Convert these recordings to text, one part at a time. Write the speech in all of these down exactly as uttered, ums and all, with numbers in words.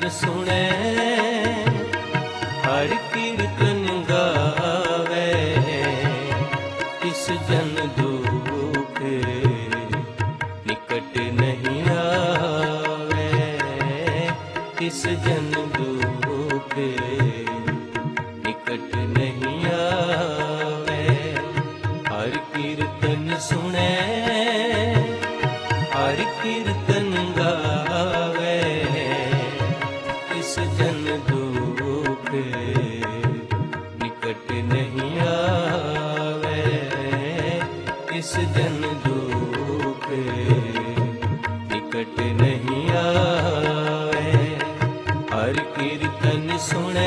सुने, हर कीर्तन गावे, किस जन दुख निकट नहीं आवे, किस जन दुख निकट नहीं आवे। हर कीर्तन सुने, हर कीर्तन गावे, किस जन दुख निकट नहीं आवे, किस जन दुख निकट नहीं आवे। हर कीर्तन सुने,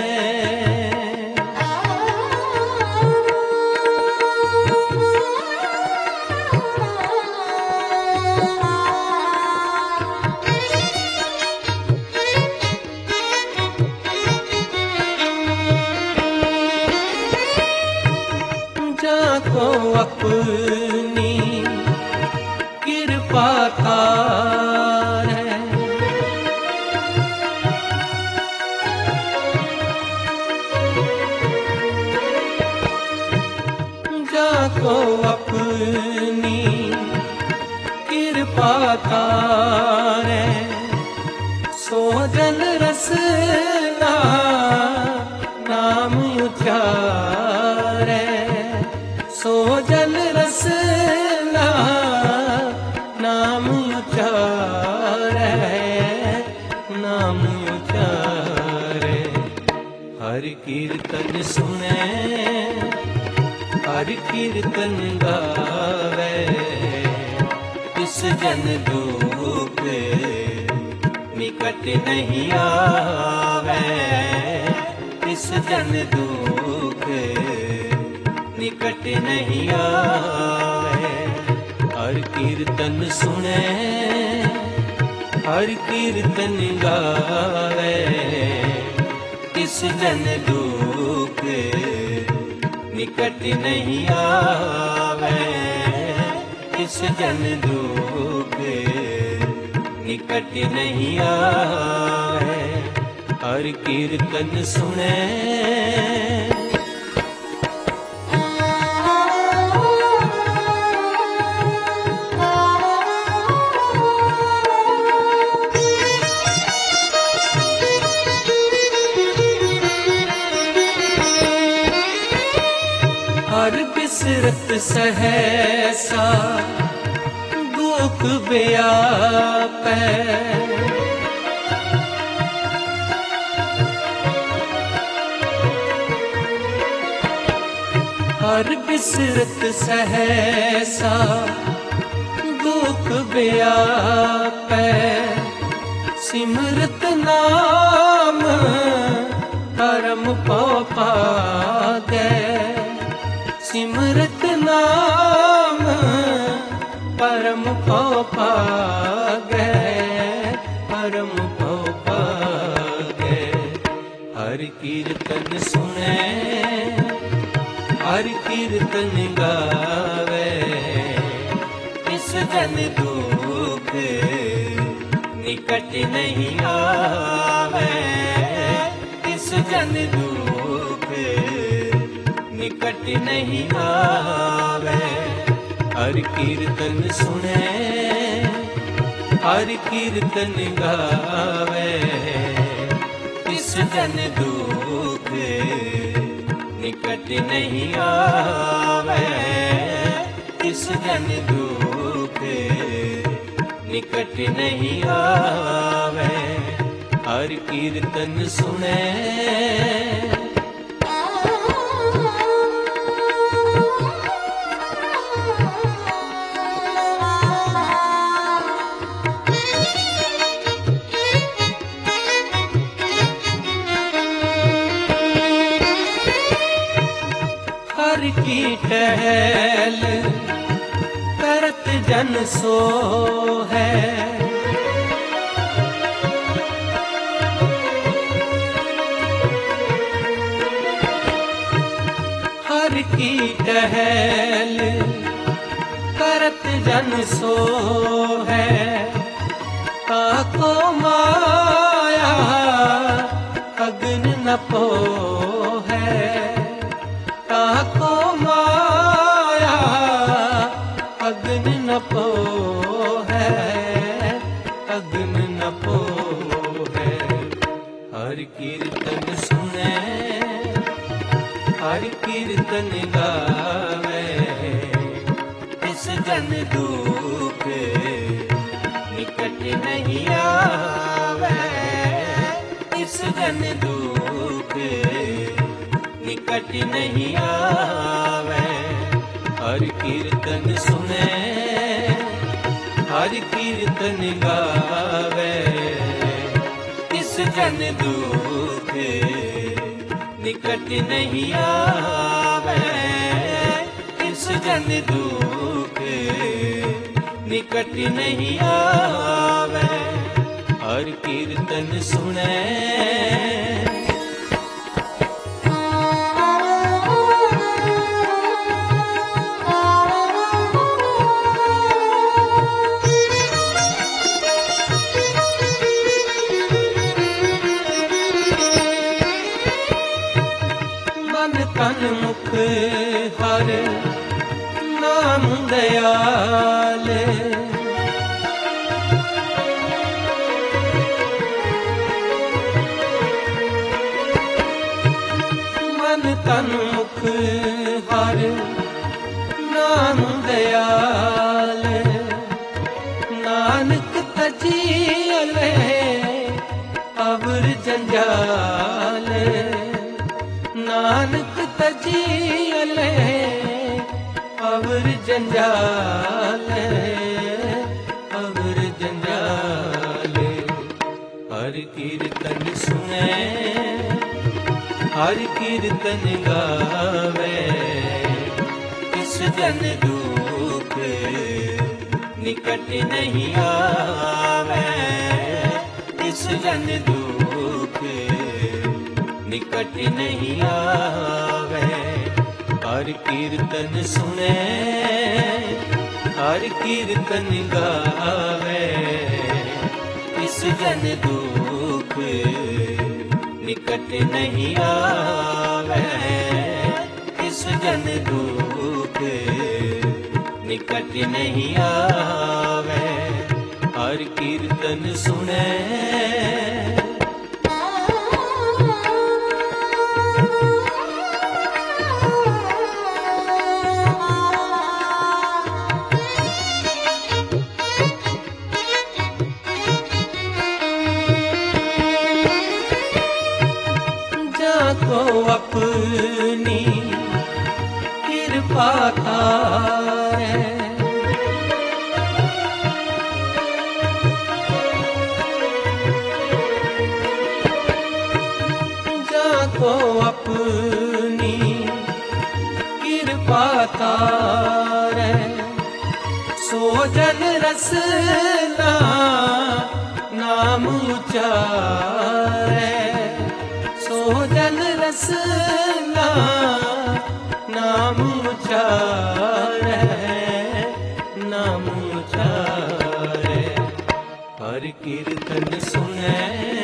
जाको अपनी कृपा थारे, जाको अपनी कृपा थारे, सो जन रसना नाम उचारे, सो जल रसना नाम उचारे, नाम उचारे। हर कीर्तन सुने, हर कीर्तन गावे, किस जन दुख निकट नहीं आवे, किस जन दुख निकट नहीं आवे। हर कीर्तन सुने, हर कीर्तन गावे, किस जन दुख निकट नहीं आवे, किस जन दुख निकट नहीं आवे। हर कीर्तन सुने, हर बिसरत सहसा दुख व्यापै, हर बिसरत सहसा दुख व्यापै, सिमरत नाम परम पौ पागै, सिमरत नाम परम पौ पागै, परम पौ पागै। हर कीर्तन सुने, हर कीर्तन गावे, किस जन दुख निकट नहीं आवे, किस जन दुख निकट नहीं आवे। हर कीर्तन सुने, हर कीर्तन गावे, किस जन दुख निकट नहीं आवे, किस जन दुख निकट नहीं आवे। हर कीर्तन सुने, हर की टहल करत जन सो है, हर की टहल करत जन सो है, काको माया न पोहै ताको माया अग्न न पोहै अग्न न पोहै। हर कीर्तन सुने हर कीर्तन गावे इस जन दुख निकट नहीं आवे इस जन दुख निकट नहीं आवे। हर कीर्तन सुने हर कीर्तन गावे इस जन दुख निकट नहीं आवे इस जन दुख निकट नहीं आवे। हर कीर्तन सुने तन मुख हर नाम दयाल मन तन मुख हर नाम दयाल नानक तजियले अवर जंजाल नानक तजियले अवर जंजाल अवर जंजाल। हर कीर्तन सुने हर कीर्तन गावे इस जन दुख निकट नहीं आवे इस जन दुख निकट नहीं आवे। हर कीर्तन सुने हर कीर्तन गावे इस जन दुख निकट नहीं आवे इस जन दुख निकट नहीं आवे। हर कीर्तन सुने को अपनी कृपा तारे जाको अपनी कृपा तारे सो जन रसना नाम उचारे सो जन रसना नाम उचारे नाम उचारे। हर कीर्तन सुने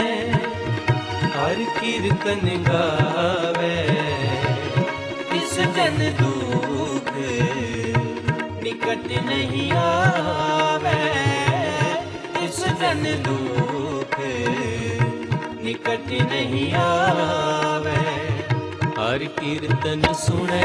हर कीर्तन गावे इस जन दुख निकट नहीं आवे इस जन दुख निकट नहीं आवे। हर कीर्तन सुने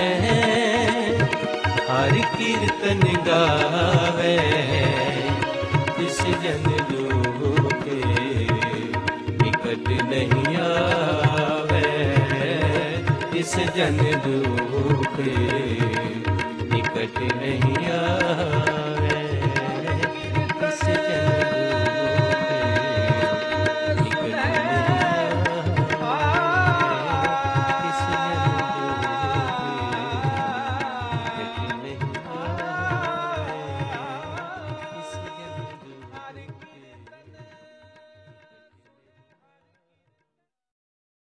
हर कीर्तन गावे इस जन दुख निकट नहीं आवे इस जन दुख निकट नहीं आवे।